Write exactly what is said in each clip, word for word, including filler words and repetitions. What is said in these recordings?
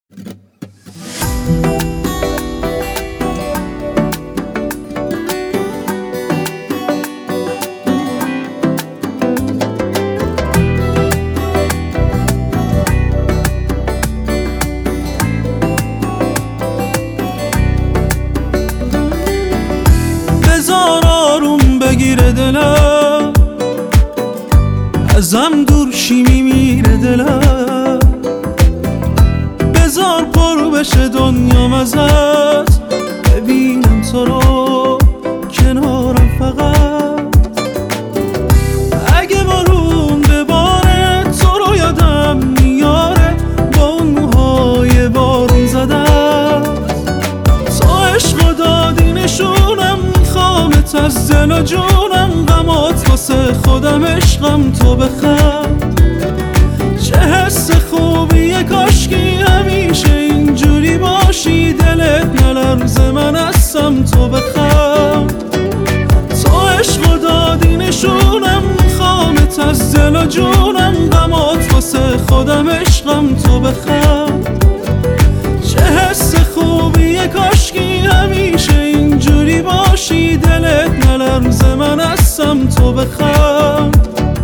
بذار آروم بگیره دلم، ازم دور شی میمیره دلم. بذار پر بشه دنیام ازت، ببینم تو رو کنارم فقط. اگه بارون بباره تو رو یادم میاره، با اون موهای بارون زدم. تو عشق دادی نشونم، میخوامت از دل و جونم. غمات واسه خودم عشقم تو بخند. چه حس خوبیه کاشکی همیشه اینجوری باشی، دلت نلرزه من هستم تو بخند. تو عشق دادی نشونم، میخوامت از دل و جونم. غمات واسه خودم عشقم تو بخند. چه حس خوبیه کاشکی همیشه اینجوری باشی، دلت نلرزه من هستم تو بخند.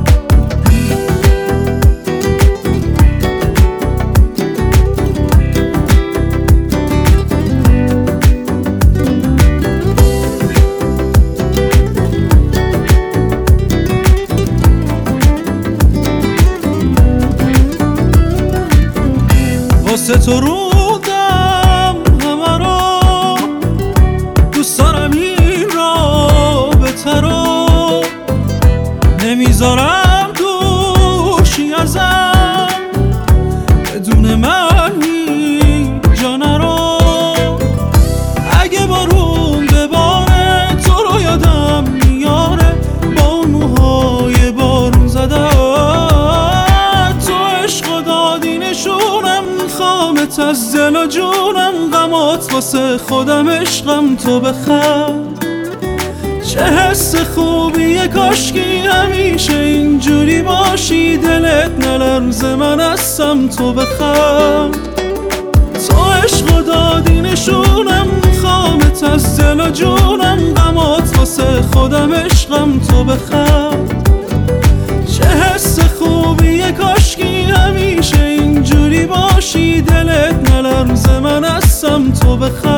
واسه تو رودم همه رو، دوست دارم این رابطه رو. نمیذارم دوشی ازم، بدون من هیچ جا نرو. اگه بارون بباره تو رو یادم میاره، با اون موهای بارون زده. تو عشق دادی نشونم، میخوامت از دل و جونم. غمات واسه خودم عشقم تو بخند. چه حس خوبیه کاشکی همیشه اینجوری باشی، دلت نلرزه من هستم تو بخند. تو عشق دادی نشونم، میخوامت از دل و جونم. غمات واسه خودم عشقم تو بخند. چه حس خوبیه کاشکی همیشه اینجوری باشی، دلت نلرزه من هستم تو بخند.